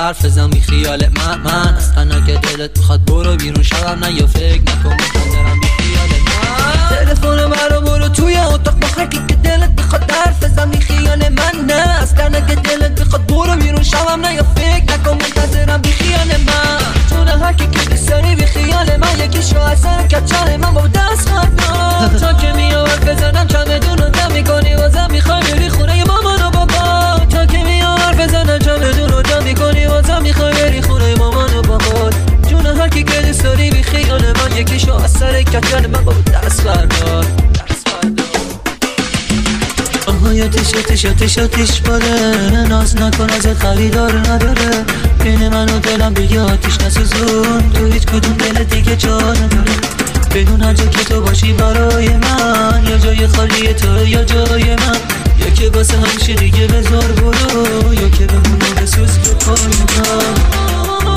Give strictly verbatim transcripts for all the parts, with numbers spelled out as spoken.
حرف بزن بی خیال من من اصلا که دلت میخواد برو بیرون شبم نه یا فکر نکن میخوام بی خیال من تلفن مرا برو توی اتاق با هر کی که دلت میخواد حرف بزن بی خیال من نه اصلا که دلت میخواد برو بیرون شبم نه یا فکر نکن منتظرم بی خیال من چون هر کی که دوست داری بی خیال من یکی شو اصلا کچل من با دست خواهد تا که میام حرف بزنم چمدون رو جمع میکنی بازم میخوای بری خونه مامان و بابا تا که میام حرف بزنم چمدون رو جمع میکنی بازم میخوای بری خونه مامان و بابا جون هر کی که دوست داری بی خیال من یکی شو اثر کچل من با دست بردار آهای تش تش تش تش باره ناز نکن ازت خریدار نداره بین من و دلم بگه آتیش نسوزون تو هیچ کدوم دل دیگه جا نداره بدون هر جا که تو باشی برای من یا جای خالی تو یا جای من یا که واسه همیشه دیگه بذار برو یا که بمونو بسوز تو پای من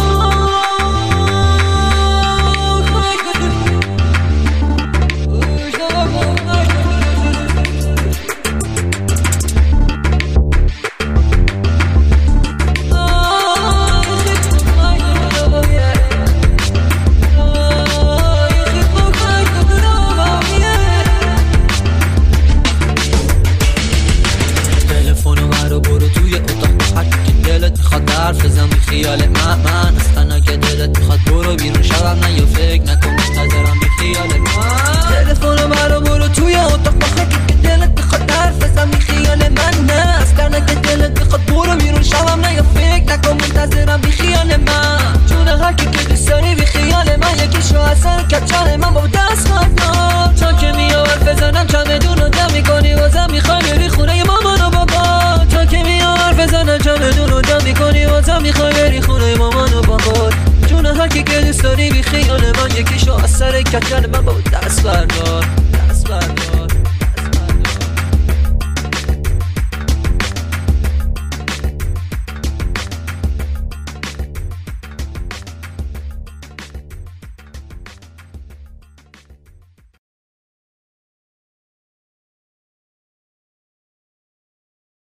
حرف بزن بی خیال من من اصلا که دلت میخواد برو بیرون شبم نه یا فکر نکن منتظرم بی خیال من تلفن مرا برو توی اتاق با هر کی که دلت میخواد حرف بزن بی خیال من نه اصلا که دلت میخواد برو بیرون شبم نه یا فکر نکن منتظرم بی خیال من چون هر کی که دوست داری بی خیال من یکی شو اصلا کچل من با دست خواهد تا که میام حرف بزنم چمدون رو جمع میکنی بازم میخوای بری خونه مامان و بابا تا که میام حرف بزنم چمدون رو جمع میکنی بازم میخوای بری خونه مامان و بابا جون هر کی که دوست داری بی خیال من یکی شو اثر کچل من با دست بر